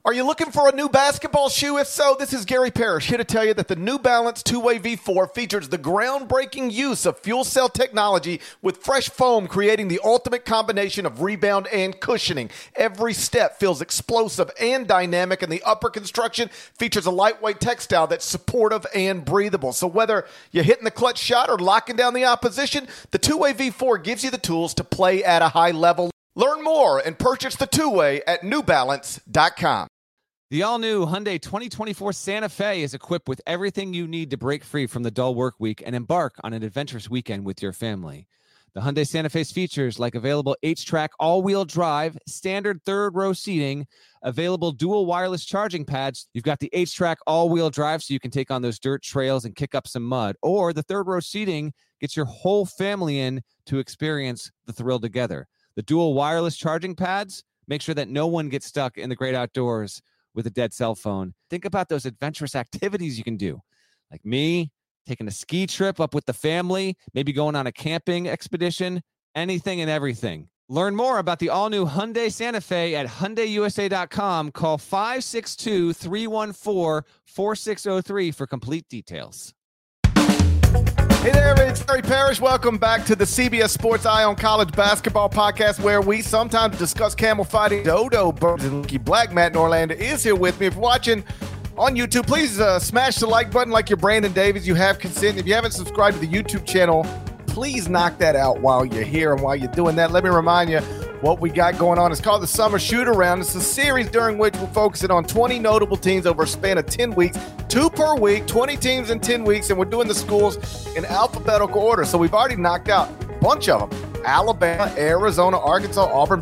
Are you looking for a new basketball shoe? If so, this is Gary Parrish here to tell you that the New Balance 2-Way V4 features the groundbreaking use of fuel cell technology with fresh foam, creating the ultimate combination of rebound and cushioning. Every step feels explosive and dynamic, and the upper construction features a lightweight textile that's supportive and breathable. So whether you're hitting the clutch shot or locking down the opposition, the 2-Way V4 gives you the tools to play at a high level. Learn more and purchase the 2-Way at newbalance.com. The all-new Hyundai 2024 Santa Fe is equipped with everything you need to break free from the dull work week and embark on an adventurous weekend with your family. The Hyundai Santa Fe's features like available H-Track all-wheel drive, standard third-row seating, available dual wireless charging pads. You've got the H-Track all-wheel drive so you can take on those dirt trails and kick up some mud. Or the third-row seating gets your whole family in to experience the thrill together. The dual wireless charging pads make sure that no one gets stuck in the great outdoors with a dead cell phone. Think about those adventurous activities you can do. Like me, taking a ski trip up with the family, maybe going on a camping expedition, anything and everything. Learn more about the all-new Hyundai Santa Fe at HyundaiUSA.com. Call 562-314-4603 for complete details. Hey there, it's Gary Parrish. Welcome back to the CBS Sports Eye on College Basketball podcast, where we sometimes discuss camel fighting, dodo birds, and Lucky Black. Matt Norlander is here with me. If you're watching on YouTube, please smash the like button like you're Brandon Davies. You have consent. If you haven't subscribed to the YouTube channel, please knock that out while you're here. And while you're doing that, let me remind you what we got going on. It's called the Summer Shoot Around. It's a series during which we're focusing on 20 notable teams over a span of 10 weeks, 2 per week, 20 teams in 10 weeks, and we're doing the schools in alphabetical order. So we've already knocked out a bunch of them. Alabama, Arizona, Arkansas, Auburn,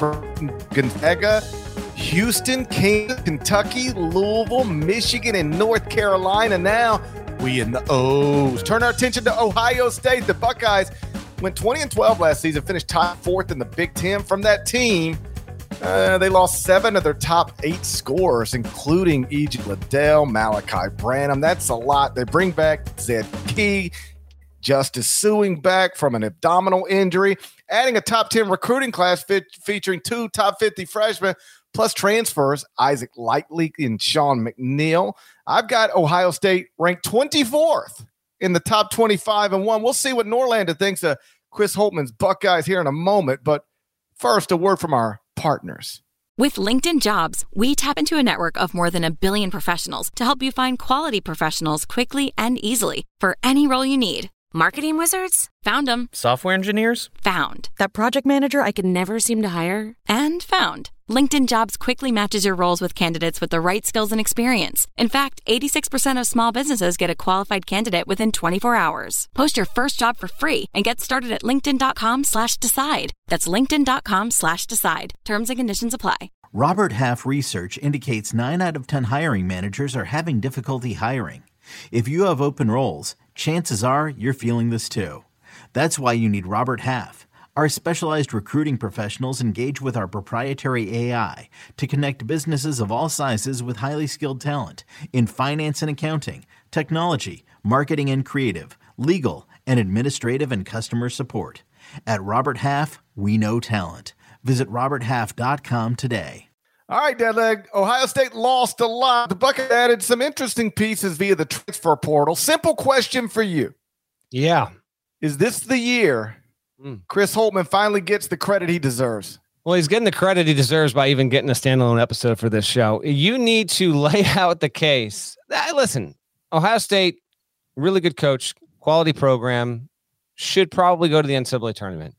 Gonzaga, Houston, Kansas, Kentucky, Louisville, Michigan, and North Carolina. Now we in the O's. Turn our attention to Ohio State. The Buckeyes went 20-12 last season, finished top 4th in the Big Ten. From that team, they lost 7 of their top 8 scorers, including E.J. Liddell, Malachi Branham. That's a lot. They bring back Zed Key, Justice Suing back from an abdominal injury, adding a top 10 recruiting class featuring 2 top 50 freshmen, plus transfers, Isaac Likely and Sean McNeil. I've got Ohio State ranked 24th in the top 25-1. We'll see what Norlander thinks of Chris Holtman's Buckeyes here in a moment. But first, a word from our partners. With LinkedIn Jobs, we tap into a network of more than 1 billion professionals to help you find quality professionals quickly and easily for any role you need. Marketing wizards? Found them. Software engineers? Found. That project manager I could never seem to hire? And found. LinkedIn Jobs quickly matches your roles with candidates with the right skills and experience. In fact, 86% of small businesses get a qualified candidate within 24 hours. Post your first job for free and get started at linkedin.com/decide. That's linkedin.com/decide. Terms and conditions apply. Robert Half research indicates 9 out of 10 hiring managers are having difficulty hiring. If you have open roles, chances are you're feeling this too. That's why you need Robert Half. Our specialized recruiting professionals engage with our proprietary AI to connect businesses of all sizes with highly skilled talent in finance and accounting, technology, marketing and creative, legal, and administrative and customer support. At Robert Half, we know talent. Visit roberthalf.com today. All right, Deadleg. Ohio State lost a lot. The Buckeyes added some interesting pieces via the transfer portal. Simple question for you. Yeah. Is this the year Chris Holtman finally gets the credit he deserves? Well, he's getting the credit he deserves by even getting a standalone episode for this show. You need to lay out the case. Listen, Ohio State, really good coach, quality program, should probably go to the NCAA tournament.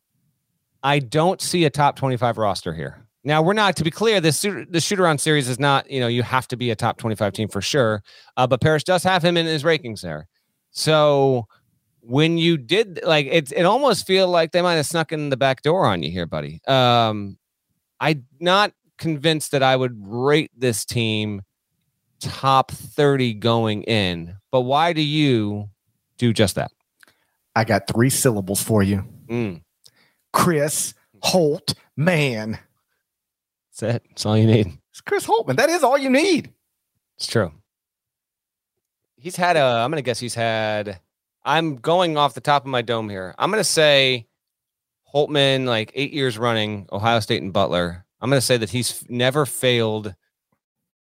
I don't see a top 25 roster here. Now, we're not, to be clear, the shoot-around series is not, you have to be a top 25 team for sure. But Parrish does have him in his rankings there. So when you did, it almost feel like they might have snuck in the back door on you here, buddy. I'm not convinced that I would rate this team top 30 going in. But why do you do just that? I got 3 syllables for you. Chris Holtman. That's it. That's all you need. It's Chris Holtman. That is all you need. It's true. He's had I'm going to guess I'm going off the top of my dome here. I'm going to say Holtman, 8 years running, Ohio State and Butler. I'm going to say that he's never failed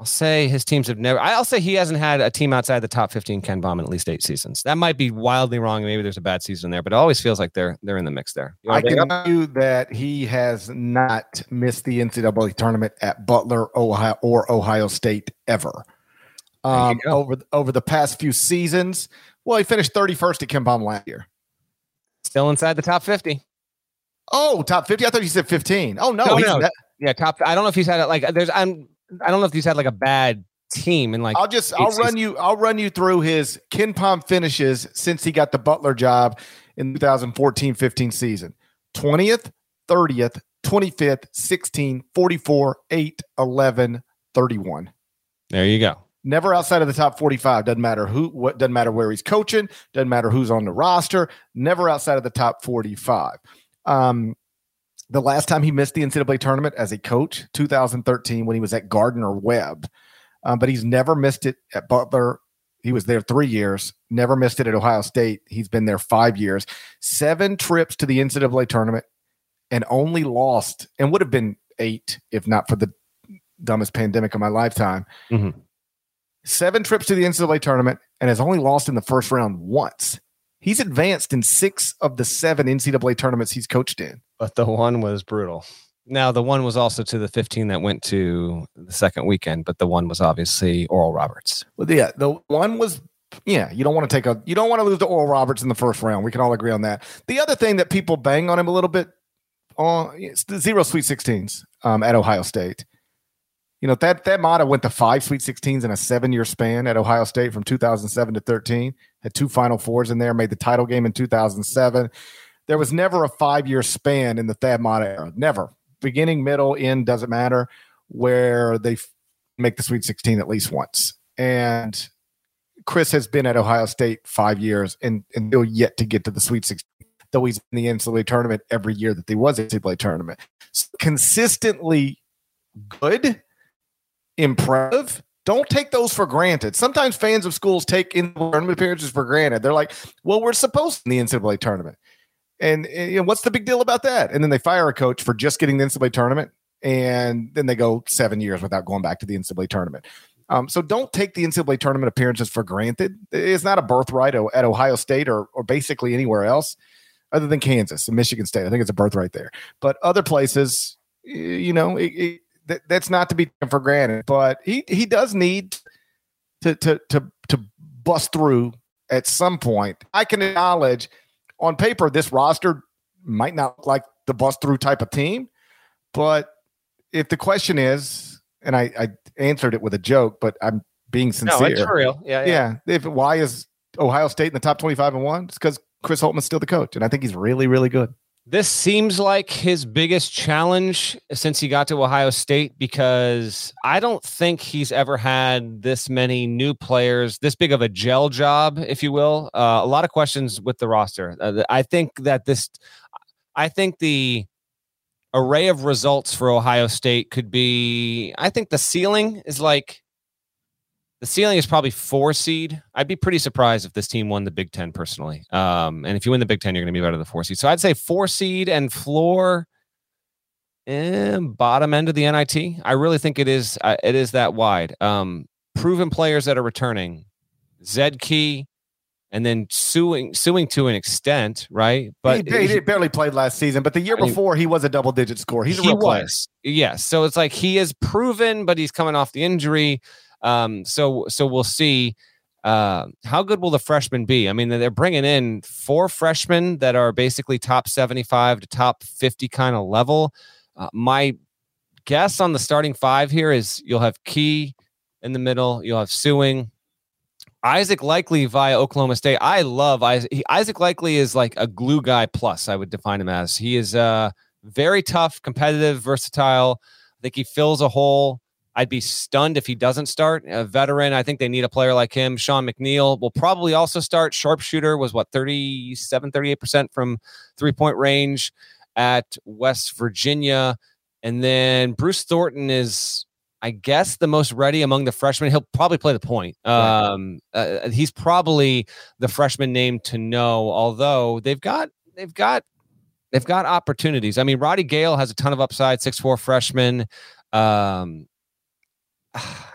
I'll say his teams have never. I'll say he hasn't had a team outside the top 15 Ken Baum in at least 8 seasons. That might be wildly wrong. Maybe there's a bad season there, but it always feels like they're in the mix there. I can tell you that he has not missed the NCAA tournament at Butler, Ohio, or Ohio State ever. Over the past few seasons. Well, he finished 31st at Ken Baum last year. Still inside the top 50. Oh, top 50. I thought you said 15. Oh no, no. Yeah, top. I don't know if he's had it like. I don't know if he's had like a bad team and like. I'll run you through his Ken Baum finishes since he got the Butler job in 2014-15 season. 20th, 30th, 25th, 16, 44, 8, 11, 31. There you go. Never outside of the top 45. Doesn't matter doesn't matter where he's coaching. Doesn't matter who's on the roster. Never outside of the top 45. The last time he missed the NCAA tournament as a coach, 2013, when he was at Gardner-Webb. But he's never missed it at Butler. He was there 3 years. Never missed it at Ohio State. He's been there 5 years. 7 trips to the NCAA tournament and only lost, and would have been 8 if not for the dumbest pandemic of my lifetime. Mm-hmm. 7 trips to the NCAA tournament and has only lost in the first round once. He's advanced in 6 of the 7 NCAA tournaments he's coached in. But the one was brutal. Now, the one was also to the 15 that went to the second weekend, but the one was obviously Oral Roberts. Well, yeah, the one was, you don't want to lose to Oral Roberts in the first round. We can all agree on that. The other thing that people bang on him a little bit on, it's the 0 Sweet 16s at Ohio State. That Mata went to 5 Sweet 16s in a 7-year span at Ohio State from 2007 to 13. Had 2 Final Fours in there, made the title game in 2007. There was never a 5-year span in the Thad Matta era. Never. Beginning, middle, end, doesn't matter, where they make the Sweet 16 at least once. And Chris has been at Ohio State 5 years and still yet to get to the Sweet 16, though he's in the NCAA tournament every year that he was in the NCAA tournament. So consistently good, impressive. Don't take those for granted. Sometimes fans of schools take in tournament appearances for granted. They're like, well, we're supposed to in the NCAA tournament. And what's the big deal about that? And then they fire a coach for just getting the NCAA tournament, and then they go 7 years without going back to the NCAA tournament. So don't take the NCAA tournament appearances for granted. It's not a birthright at Ohio State or basically anywhere else other than Kansas and Michigan State. I think it's a birthright there. But other places, that's not to be taken for granted. But he does need to bust through at some point. I can acknowledge on paper this roster might not look like the bust through type of team, but if the question is, and I answered it with a joke, but I'm being sincere. No, it's for real. Yeah. Why is Ohio State in the top 25-1? It's because Chris Holtman's still the coach, and I think he's really, really good. This seems like his biggest challenge since he got to Ohio State, because I don't think he's ever had this many new players, this big of a gel job, if you will. A lot of questions with the roster. I think the array of results for Ohio State could be, I think the ceiling is probably 4 seed. I'd be pretty surprised if this team won the Big Ten personally. And if you win the Big Ten, you're going to be better than the 4 seed. So I'd say 4 seed and floor and bottom end of the NIT. I really think it is that wide. Proven players that are returning, Zed Key, and then suing to an extent, right? But he barely played last season, but the year before he was a double-digit scorer. He's a real player. Yes. So it's like he is proven, but he's coming off the injury. So we'll see. How good will the freshmen be? I mean, they're bringing in 4 freshmen that are basically top 75 to top 50 kind of level. My guess on the starting 5 here is you'll have Key in the middle. You'll have Suing. Isaac Likely via Oklahoma State. I love Isaac. Isaac Likely is like a glue guy plus, I would define him as. He is very tough, competitive, versatile. I think he fills a hole. I'd be stunned if he doesn't start. A veteran, I think they need a player like him. Sean McNeil will probably also start. Sharpshooter was 38% from 3-point range at West Virginia. And then Bruce Thornton is, I guess, the most ready among the freshmen. He'll probably play the point. He's probably the freshman name to know, although they've got opportunities. I mean, Roddy Gale has a ton of upside, 6'4" freshman.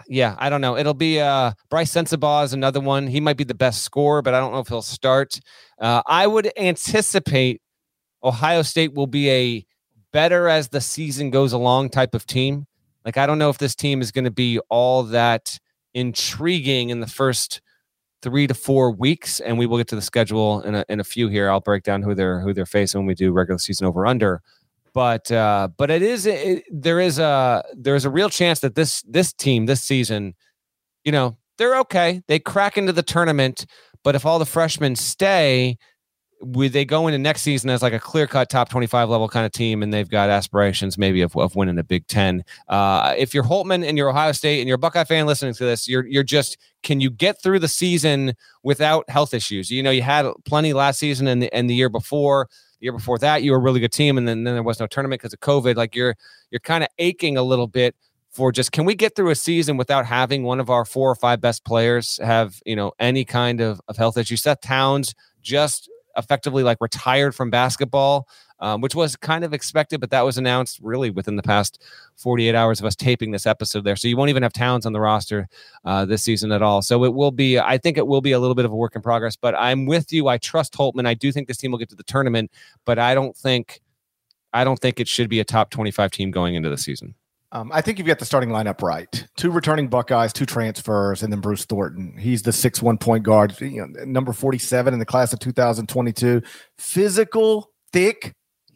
I don't know. It'll be Bryce Sensabaugh is another one. He might be the best scorer, but I don't know if he'll start. I would anticipate Ohio State will be a better as the season goes along type of team. Like, I don't know if this team is going to be all that intriguing in the first 3 to 4 weeks, and we will get to the schedule in a few here. I'll break down who they're facing when we do regular season over under. But there is a real chance that this team this season, they're okay. They crack into the tournament, but if all the freshmen stay, they go into next season as like a clear-cut top 25 level kind of team, and they've got aspirations maybe of winning the Big Ten. If you're Holtman and you're Ohio State and you're a Buckeye fan listening to this, you're just, can you get through the season without health issues? You had plenty last season and the year before. The year before that, you were a really good team, and then there was no tournament because of COVID. Like, you're kind of aching a little bit for just, can we get through a season without having one of our 4 or 5 best players have any kind of health issue? Seth Towns just effectively like retired from basketball, which was kind of expected, but that was announced really within the past 48 hours of us taping this episode there. So you won't even have Towns on the roster this season at all. So I think it will be a little bit of a work in progress, but I'm with you. I trust Holtman. I do think this team will get to the tournament, but I don't think it should be a top 25 team going into the season. I think you've got the starting lineup right. 2 returning Buckeyes, 2 transfers, and then Bruce Thornton. He's the 6'1" point guard, number 47 in the class of 2022. Physical, thick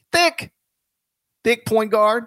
point guard.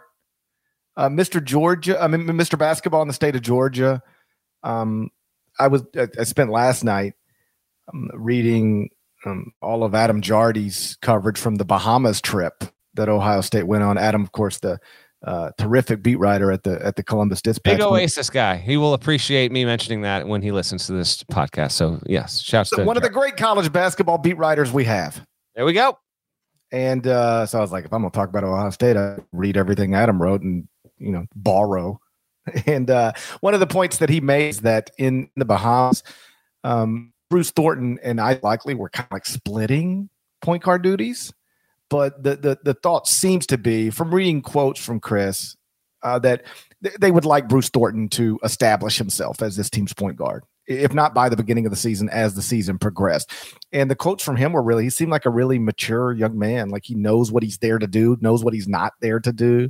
Mr. Basketball in the state of Georgia. I spent last night reading all of Adam Jardy's coverage from the Bahamas trip that Ohio State went on. Adam, of course, the terrific beat writer at the Columbus Dispatch. Big Oasis guy. He will appreciate me mentioning that when he listens to this podcast. So yes, shouts to one of the great college basketball beat writers we have. There we go. And so I was like, if I'm going to talk about Ohio State, I read everything Adam wrote and borrow. And one of the points that he made is that in the Bahamas, Bruce Thornton and I likely were kind of like splitting point guard duties. But the thought seems to be, from reading quotes from Chris, that they would like Bruce Thornton to establish himself as this team's point guard, if not by the beginning of the season, as the season progressed. And the quotes from him were he seemed like a really mature young man. Like, he knows what he's there to do, knows what he's not there to do.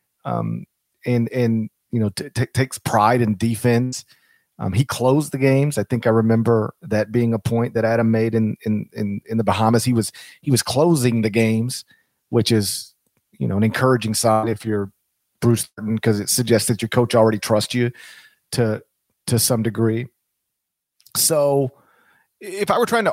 Takes pride in defense. He closed the games. I think I remember that being a point that Adam made in the Bahamas. He was closing the games, which is, an encouraging sign if you're Bruce Thornton, because it suggests that your coach already trusts you to some degree. So if I was trying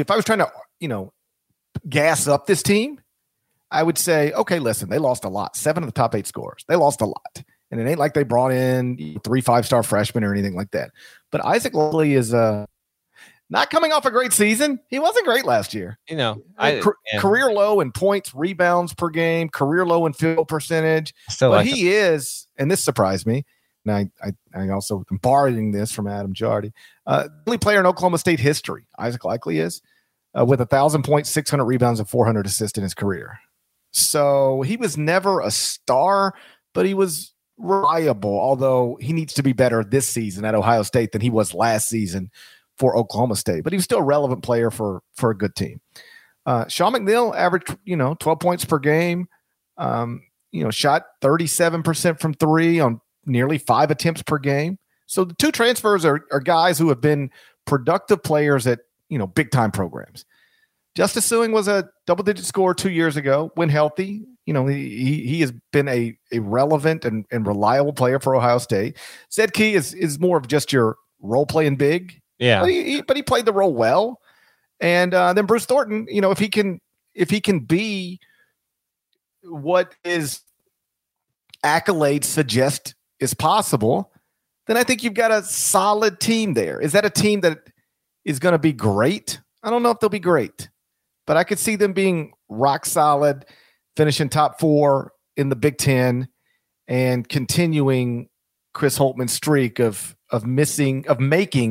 to gas up this team, I would say, okay, listen, they lost a lot. 7 of the top 8 scorers. They lost a lot. And it ain't like they brought in 3 5-star freshmen or anything like that. But Isaac Lovely is not coming off a great season. He wasn't great last year. Career low in points, rebounds per game, career low in field percentage. He is, and this surprised me, and I also am borrowing this from Adam Jardy, only player in Oklahoma State history, Isaac Likely is, with 1,000 points, 600 rebounds, and 400 assists in his career. So he was never a star, but he was reliable, although he needs to be better this season at Ohio State than he was last season for Oklahoma State. But he was still a relevant player for a good team. Sean McNeil averaged 12 points per game, shot 37% from 3 on nearly 5 attempts per game. So the 2 transfers are guys who have been productive players at big time programs. Justice Sueing was a double-digit scorer 2 years ago when healthy. He has been a relevant and reliable player for Ohio State. Zed Key is more of just your role-playing big. Yeah. But he played the role well. And then Bruce Thornton, if he can be what his accolades suggest is possible, then I think you've got a solid team there. Is that a team that is going to be great? I don't know if they'll be great, but I could see them being rock solid, finishing top 4 in the Big Ten, and continuing Chris Holtman's streak of making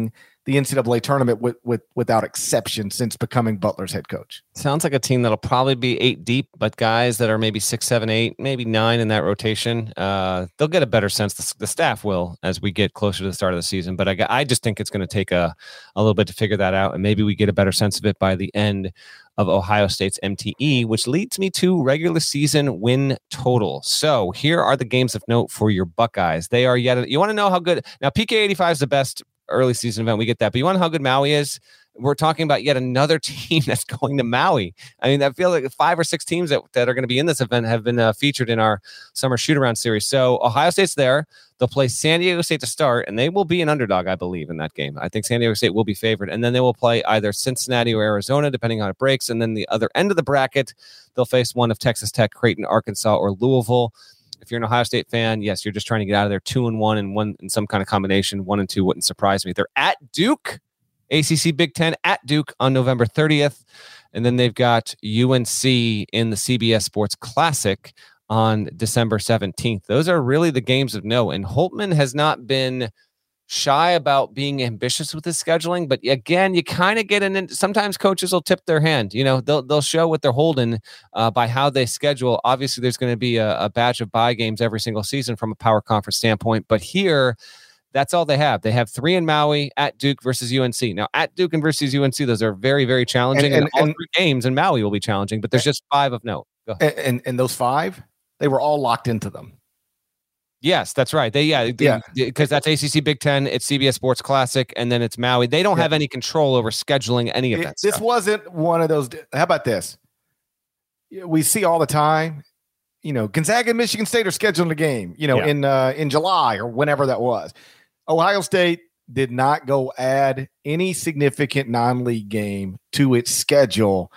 the NCAA tournament without exception since becoming Butler's head coach. Sounds like a team that'll probably be 8 deep, but guys that are maybe 6, 7, 8, maybe 9 in that rotation, they'll get a better sense. The staff will as we get closer to the start of the season. But I just think it's going to take a little bit to figure that out, and maybe we get a better sense of it by the end of Ohio State's MTE, which leads me to regular season win total. So here are the games of note for your Buckeyes. They are you want to know how good now PK 85 is the best early season event. We get that, but you want to know how good Maui is? We're talking about yet another team that's going to Maui. I mean, I feel like 5 or 6 teams that are going to be in this event have been featured in our summer shoot-around series. So Ohio State's there. They'll play San Diego State to start, and they will be an underdog, I believe, in that game. I think San Diego State will be favored, and then they will play either Cincinnati or Arizona, depending on how it breaks. And then the other end of the bracket, they'll face one of Texas Tech, Creighton, Arkansas, or Louisville. If you're an Ohio State fan, yes, you're just trying to get out of there 2-1 and 1 in some kind of combination. 1-2 wouldn't surprise me. They're at Duke, ACC Big Ten at Duke on November 30th. And then they've got UNC in the CBS Sports Classic on December 17th. Those are really the games of note. And Holtman has not been shy about being ambitious with his scheduling, but again, you kind of get in. Sometimes coaches will tip their hand. You know, they'll show what they're holding by how they schedule. Obviously, there's going to be a batch of bye games every single season from a power conference standpoint, but here, that's all they have. They have 3 in Maui, at Duke versus UNC. Now, at Duke and versus UNC, those are very, very challenging, and all 3 games in Maui will be challenging. But there's just 5 of note. Go ahead. And those 5, they were all locked into them. Yes, that's right. Because that's ACC Big Ten, it's CBS Sports Classic, and then it's Maui. They don't have any control over scheduling any of that stuff. This wasn't one of those. How about this? We see all the time, you know, Gonzaga and Michigan State are scheduling a game, you know, in July or whenever that was. Ohio State did not go add any significant non-league game to its schedule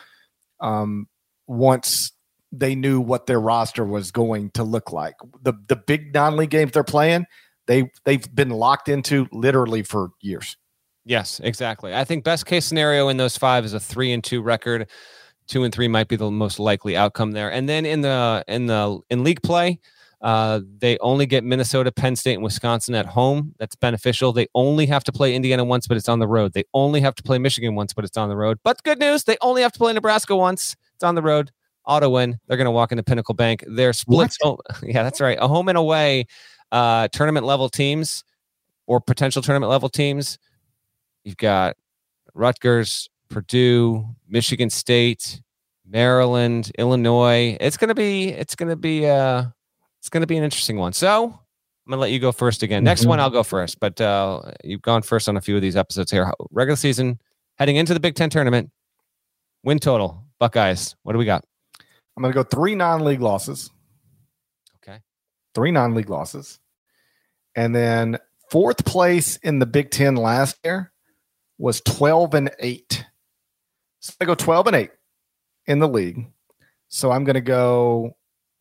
once they knew what their roster was going to look like. The big non-league games they're playing, they've been locked into literally for years. Yes, exactly. I think best case scenario in those 5 is a 3-2 record. 2-3 might be the most likely outcome there. And then in league play, they only get Minnesota, Penn State, and Wisconsin at home. That's beneficial. They only have to play Indiana once, but it's on the road. They only have to play Michigan once, but it's on the road. But good news, they only have to play Nebraska once. It's on the road. Auto win. They're going to walk into Pinnacle Bank. They're split. Yeah, that's right. A home and away tournament level teams or potential tournament level teams. You've got Rutgers, Purdue, Michigan State, Maryland, Illinois. It's going to be an interesting one. So I'm going to let you go first again. Next one, I'll go first. But you've gone first on a few of these episodes here. Regular season, heading into the Big Ten tournament, win total, Buckeyes. What do we got? I'm going to go 3 non-league losses. Okay. 3 non-league losses. And then 4th place in the Big Ten last year was 12-8. So I go 12-8 in the league. So I'm going to go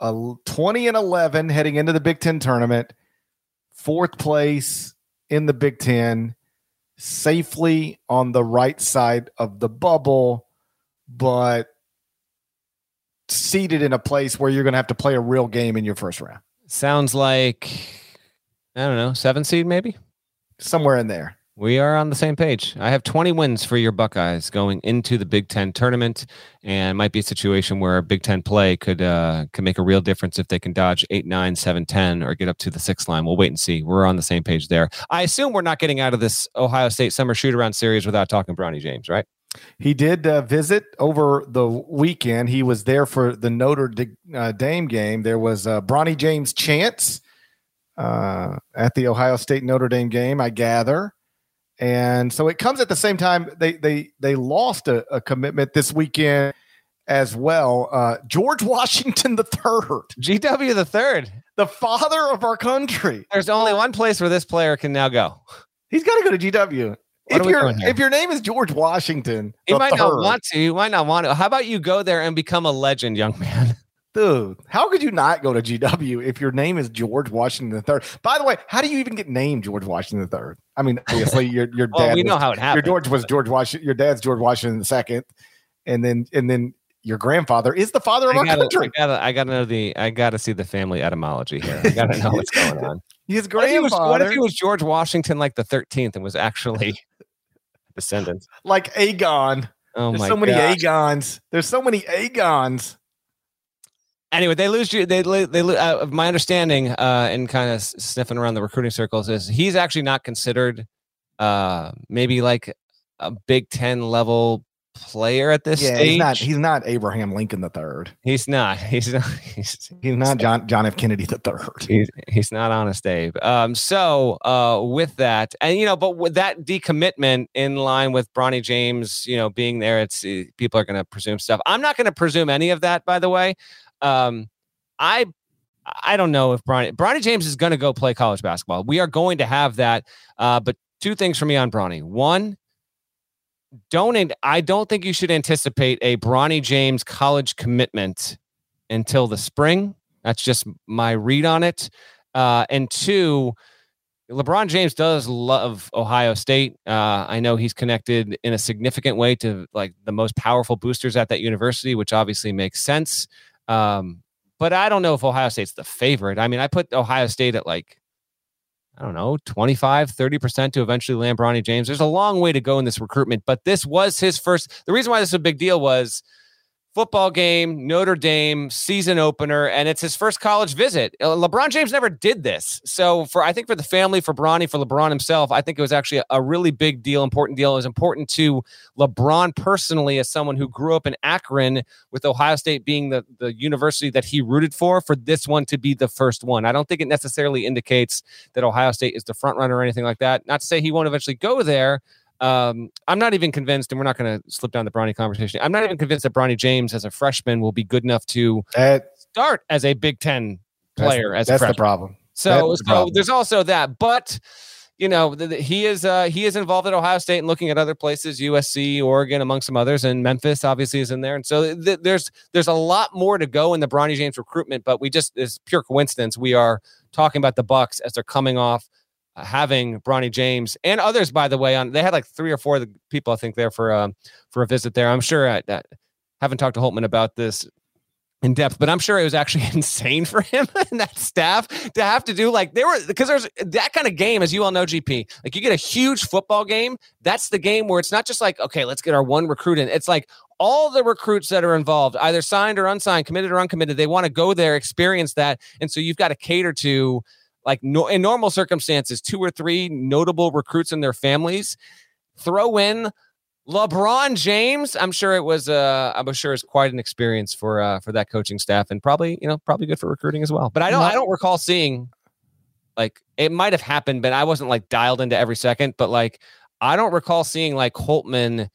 20-11 heading into the Big Ten tournament. 4th place in the Big Ten, safely on the right side of the bubble, but seated in a place where you're going to have to play a real game in your first round. Sounds like, I don't know, 7 seed maybe? Somewhere in there. We are on the same page. I have 20 wins for your Buckeyes going into the Big Ten tournament, and it might be a situation where Big Ten play could make a real difference if they can dodge 8, 9, 7, 10, or get up to the 6th line. We'll wait and see. We're on the same page there. I assume we're not getting out of this Ohio State summer shoot-around series without talking Bronny James, right? He did visit over the weekend. He was there for the Notre Dame game. There was Bronny James chants at the Ohio State Notre Dame game, I gather. And so it comes at the same time. They lost a commitment this weekend as well. George Washington III. GW III. The father of our country. There's only one place where this player can now go. He's got to go to GW. If your name is George Washington, you might not want to. You might not want to. How about you go there and become a legend, young man? Dude, how could you not go to GW if your name is George Washington III? By the way, how do you even get named George Washington III? I mean, obviously your dad. We know how it happened. Your Your dad's George Washington II, and then your grandfather is the father of our country. I gotta see the family etymology here. I gotta know what's going on. His grandfather. What if he was George Washington like the 13th and was actually descendants. Like Aegon. Oh There's my so many gosh. Aegons. There's so many Aegons. Anyway, they lose you. They my understanding, and kind of sniffing around the recruiting circles, is he's actually not considered maybe like a Big Ten level player at this stage. He's not Abraham Lincoln III. He's not John F. Kennedy III. He's not Honest Abe. So with that, and but with that decommitment in line with Bronny James, being there, it's people are going to presume stuff. I'm not going to presume any of that, by the way. I don't know if Bronny James is going to go play college basketball. We are going to have that. But two things for me on Bronny. One, I don't think you should anticipate a Bronny James college commitment until the spring. That's just my read on it. And two, LeBron James does love Ohio State. I know he's connected in a significant way to like the most powerful boosters at that university, which obviously makes sense. But I don't know if Ohio State's the favorite. I mean, I put Ohio State at 25, 30% to eventually land Bronny James. There's a long way to go in this recruitment, but this was his first. The reason why this is a big deal was football game, Notre Dame season opener, and it's his first college visit. LeBron James never did this. So I think for the family, for Bronny, for LeBron himself, I think it was actually a really big deal, important deal. It was important to LeBron personally as someone who grew up in Akron with Ohio State being the university that he rooted for this one to be the first one. I don't think it necessarily indicates that Ohio State is the front runner or anything like that. Not to say he won't eventually go there. I'm not even convinced, and we're not going to slip down the Bronny conversation. I'm not even convinced that Bronny James as a freshman will be good enough to start as a Big Ten player as a freshman. That's the problem. So there's also that, but he is involved at Ohio State and looking at other places, USC, Oregon, among some others, and Memphis obviously is in there. And so there's a lot more to go in the Bronny James recruitment, but it's pure coincidence. We are talking about the Bucks as they're coming off having Bronny James and others, by the way, they had like 3 or 4 people, I think, there for a visit there. I'm sure I haven't talked to Holtman about this in depth, but I'm sure it was actually insane for him and that staff to have to do because there's that kind of game, as you all know, GP, like you get a huge football game. That's the game where it's not just like, okay, let's get our one recruit in. It's like all the recruits that are involved, either signed or unsigned, committed or uncommitted, they want to go there, experience that. And so you've got to cater to, in normal circumstances, 2 or 3 notable recruits and their families. Throw in LeBron James. I'm sure it was. It's quite an experience for that coaching staff, and probably good for recruiting as well. But I don't recall seeing it might have happened, but I wasn't dialed into every second. But I don't recall seeing Holtman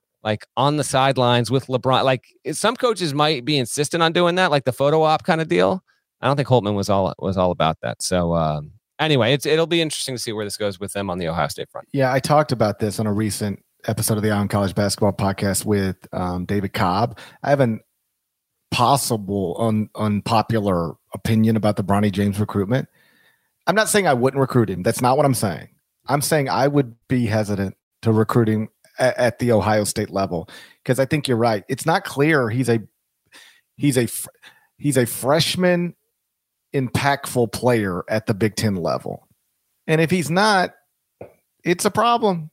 on the sidelines with LeBron. Some coaches might be insistent on doing that, like the photo op kind of deal. I don't think Holtman was all about that. So anyway, it'll be interesting to see where this goes with them on the Ohio State front. Yeah, I talked about this on a recent episode of the Eye on College Basketball podcast with David Cobb. I have an possible unpopular opinion about the Bronny James recruitment. I'm not saying I wouldn't recruit him. That's not what I'm saying. I'm saying I would be hesitant to recruit him at the Ohio State level because I think you're right. It's not clear he's a freshman impactful player at the Big Ten level. And if he's not, it's a problem.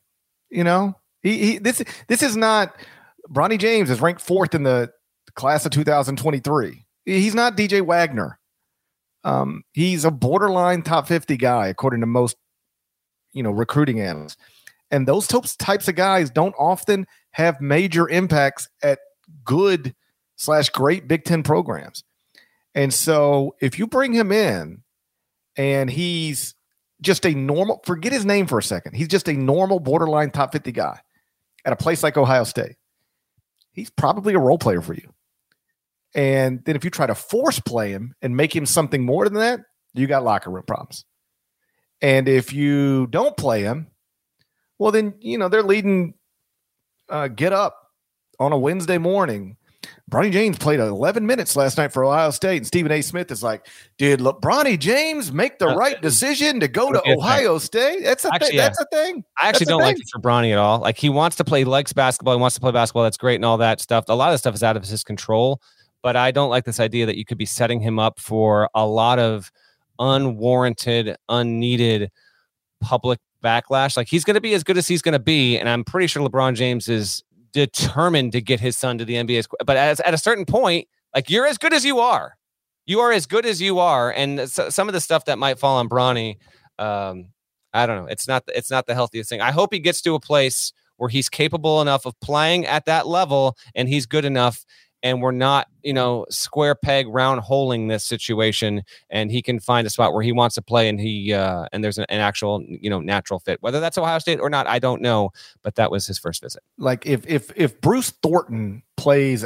This is not Bronny James is ranked 4th in the class of 2023. He's not DJ Wagner. He's a borderline top 50 guy, according to most, recruiting analysts. And those types of guys don't often have major impacts at good/great Big Ten programs. And so if you bring him in and he's just a normal, forget his name for a second. He's just a normal borderline top 50 guy at a place like Ohio State. He's probably a role player for you. And then if you try to force play him and make him something more than that, you got locker room problems. And if you don't play him, well, then, they're leading get up on a Wednesday morning. Bronny James played 11 minutes last night for Ohio State, and Stephen A. Smith is like, did Bronny James make the right decision to go to Ohio State? That's a thing. That's a thing. I actually don't like it for Bronny at all. He wants to play legs basketball. He wants to play basketball. That's great and all that stuff. A lot of stuff is out of his control, but I don't like this idea that you could be setting him up for a lot of unwarranted, unneeded public backlash. Like, he's going to be as good as he's going to be, and I'm pretty sure LeBron James is determined to get his son to the NBA. But at a certain point, like, you're as good as you are. You are as good as you are, and some of the stuff that might fall on Bronny, I don't know. It's not the healthiest thing. I hope he gets to a place where he's capable enough of playing at that level, and he's good enough, and we're not, square peg round holing this situation, and he can find a spot where he wants to play, and and there's an actual, natural fit. Whether that's Ohio State or not, I don't know, but that was his first visit. Like, if Bruce Thornton plays,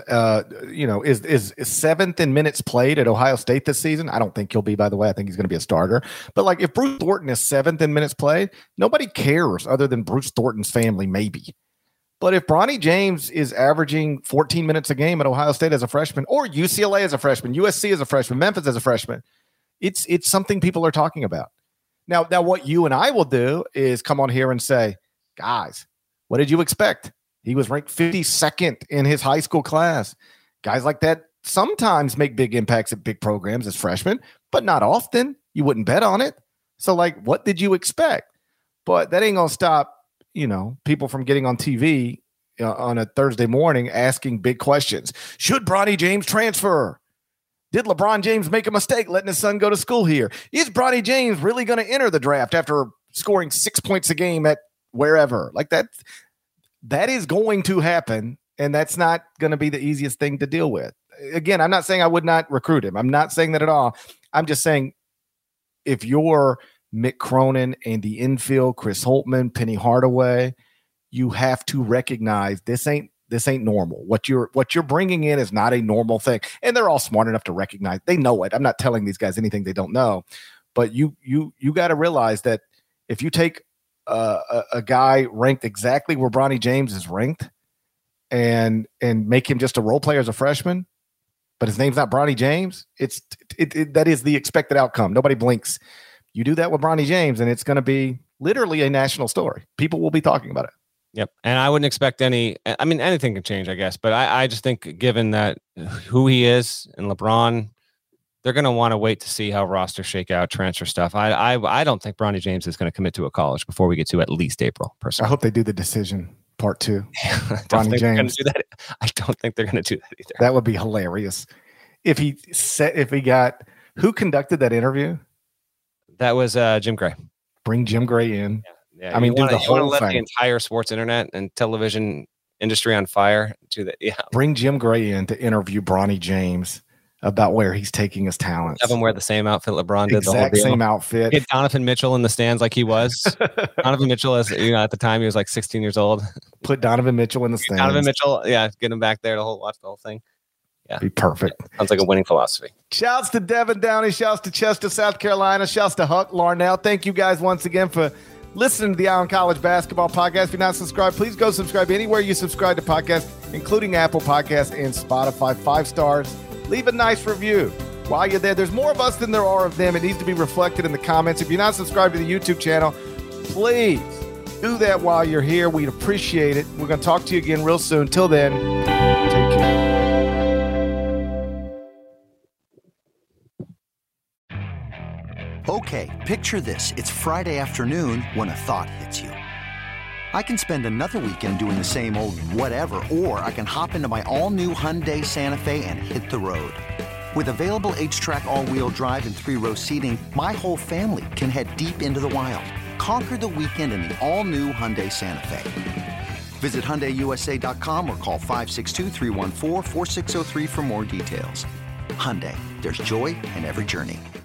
is seventh in minutes played at Ohio State this season, I don't think he'll be, by the way. I think he's going to be a starter. But like, if Bruce Thornton is seventh in minutes played, nobody cares other than Bruce Thornton's family, maybe. But if Bronny James is averaging 14 minutes a game at Ohio State as a freshman, or UCLA as a freshman, USC as a freshman, Memphis as a freshman, it's something people are talking about. Now, what you and I will do is come on here and say, guys, what did you expect? He was ranked 52nd in his high school class. Guys like that sometimes make big impacts at big programs as freshmen, but not often. You wouldn't bet on it. So, like, what did you expect? But that ain't going to stop, people from getting on TV on a Thursday morning asking big questions. Should Bronny James transfer? Did LeBron James make a mistake letting his son go to school here? Is Bronny James really going to enter the draft after scoring 6 points a game at wherever? Like, that is going to happen, and that's not going to be the easiest thing to deal with. Again, I'm not saying I would not recruit him. I'm not saying that at all. I'm just saying, if you're Mick Cronin, Andy Enfield, Chris Holtmann, Penny Hardaway, you have to recognize this ain't normal. What you're bringing in is not a normal thing, and they're all smart enough to recognize. They know it. I'm not telling these guys anything they don't know, but you got to realize that if you take a guy ranked exactly where Bronny James is ranked, and make him just a role player as a freshman, but his name's not Bronny James, that is the expected outcome. Nobody blinks. You do that with Bronny James, and it's going to be literally a national story. People will be talking about it. Yep. And I wouldn't expect anything can change, I guess. But I just think, given that who he is and LeBron, they're going to want to wait to see how rosters shake out, transfer stuff. I don't think Bronny James is going to commit to a college before we get to at least April, personally. I hope they do the decision part 2. Bronny James. I don't think they're going to do that either. That would be hilarious. If he got, who conducted that interview? That was Jim Gray. Bring Jim Gray in. Yeah. I mean, do the whole thing. Let the entire sports internet and television industry on fire. Do that. Yeah. Bring Jim Gray in to interview Bronny James about where he's taking his talents. Have him wear the same outfit LeBron did. Exact same outfit. Get Donovan Mitchell in the stands like he was. Donovan Mitchell, at the time he was like 16 years old. Put Donovan Mitchell in the stands. Donovan Mitchell, get him back there to watch the whole thing. Yeah, be perfect. Sounds like a winning philosophy. Shouts to Devin Downey. Shouts to Chester, South Carolina. Shouts to Huck Larnell. Thank you guys once again for listening to the Eye on College Basketball Podcast. If you're not subscribed, please go subscribe anywhere you subscribe to podcasts, including Apple Podcasts and Spotify. 5 stars. Leave a nice review. While you're there, there's more of us than there are of them. It needs to be reflected in the comments. If you're not subscribed to the YouTube channel, please do that while you're here. We'd appreciate it. We're going to talk to you again real soon. Till then, take care. Okay, picture this. It's Friday afternoon when a thought hits you. I can spend another weekend doing the same old whatever, or I can hop into my all-new Hyundai Santa Fe and hit the road. With available H-Track all-wheel drive and 3-row seating, my whole family can head deep into the wild. Conquer the weekend in the all-new Hyundai Santa Fe. Visit HyundaiUSA.com or call 562-314-4603 for more details. Hyundai, there's joy in every journey.